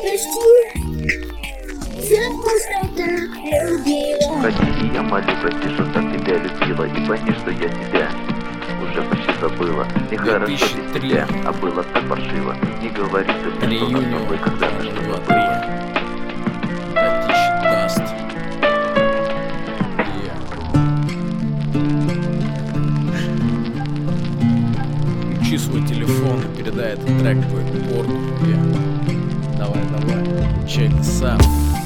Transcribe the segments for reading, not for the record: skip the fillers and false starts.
прости, за то, что так любила. Уходи, и я молю, прости, что так тебя любила. И пойми, что я тебя уже почти забыла. Нехорошо без 2003. тебя, а было так паршиво. Не говори ты мне, что нас с тобой когда-то что-то 3 было. Даст. Включи свой телефон и передай этот трек по порну. Давай, check this out.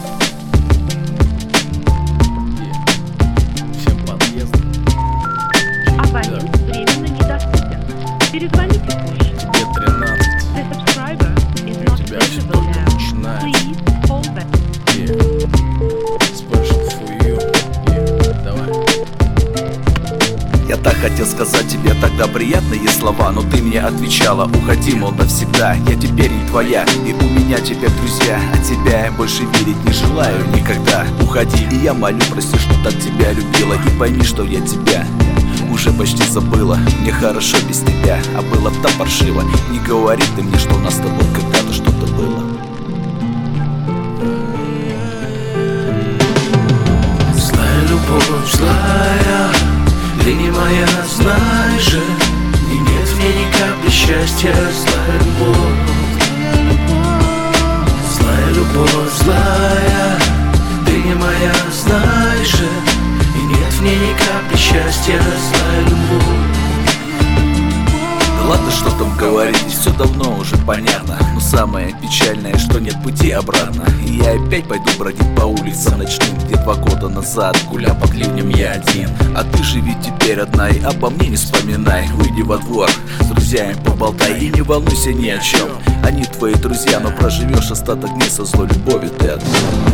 Всем подъездом. Абонент временно недоступен. Перезвоните позже. Тебе 13. The subscriber is not Тебя все visible только now. начинается. Please hold back. Special for you. Давай. Я так хотел сказать тебе тогда приятные слова, но ты мне отвечала: уходи, мол, навсегда. Я теперь не твоя, и у меня теперь друзья, а тебя я больше видеть не желаю никогда. Уходи, и я молю, прости, что так тебя любила. И пойми, что я тебя уже почти забыла. Мне хорошо без тебя, а было так паршиво. Не говори ты мне, что у нас с тобой когда-то что-то было. Злая любовь, злая, ты не моя, знаешь же. И нет в ней ни капли счастья. Злая любовь, злая любовь, злая, ты не моя, знаешь же. И нет в ней ни капли счастья. Злая любовь. Да ладно, что там говорить, все давно уже понятно. Но самое печальное, что нет пути обратно. И я опять пойду бродить по улицам ночным, где 2 года назад гулял по кливням я один. А ты живи теперь одна и обо мне не вспоминай. Выйди во двор, с друзьями поболтай и не волнуйся ни о чем. Они твои друзья, но проживешь остаток дней со злой любовью ты одна.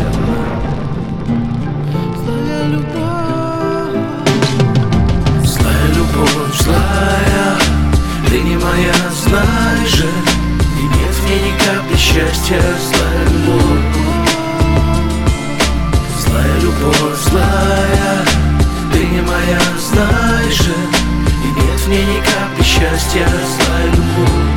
Злая любовь, злая, ты не моя, знаешь же. И нет в ней ни капли счастья. Злая любовь, злая любовь, злая, ты не моя, знаешь же. И нет в ней ни капли счастья. Злая любовь.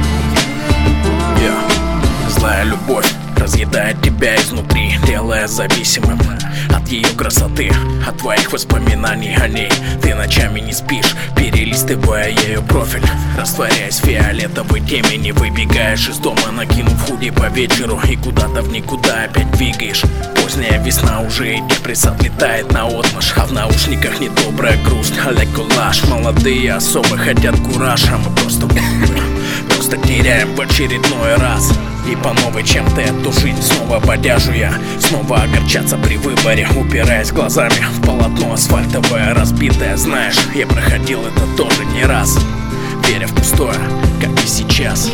Злая любовь разъедает тебя изнутри, делая зависимым от ее красоты, от твоих воспоминаний о ней. Ты ночами не спишь, перелистывая ее профиль, растворяясь в фиолетовой темени. Выбегаешь из дома, накинув худи по вечеру, и куда-то в никуда опять двигаешь. Поздняя весна уже, и депресс отлетает наотмашь, а в наушниках недобрая грусть, а-ля коллаж. Молодые особо хотят кураж, а мы просто теряем в очередной раз. И по новой чем-то эту жизнь снова подяжу я. Снова огорчаться при выборе, упираясь глазами в полотно асфальтовое разбитое. Знаешь, я проходил это тоже не раз, веря в пустое, как и сейчас.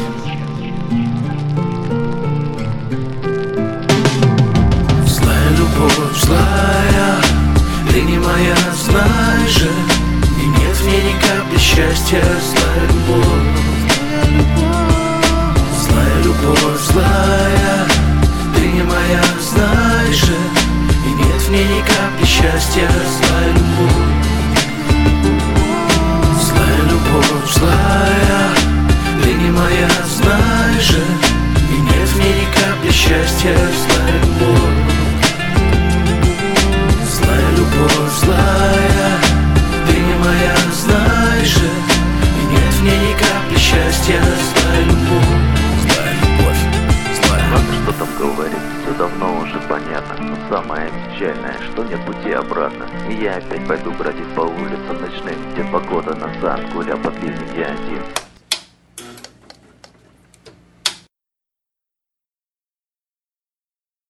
Злая любовь, злая, ты не моя, знаешь же. И нет в ней ни капли счастья. Злая любовь, злая любовь, злая, ты не моя, знаешь же. И нет в ней ни капли счастья. Злая любовь, злая любовь, злая, ты не моя, знаешь же. И нет в ней ни капли счастья. Злая любовь, злая любовь, злая, ты не моя, знаешь же. И нет в ней ни капли счастья. Злая любовь. Ладно, что там говорить, все давно уже понятно. Но самое печальное, что нет пути обратно. И я опять пойду бродить по улицам ночным, где 2 года назад гулял под ливнем я один.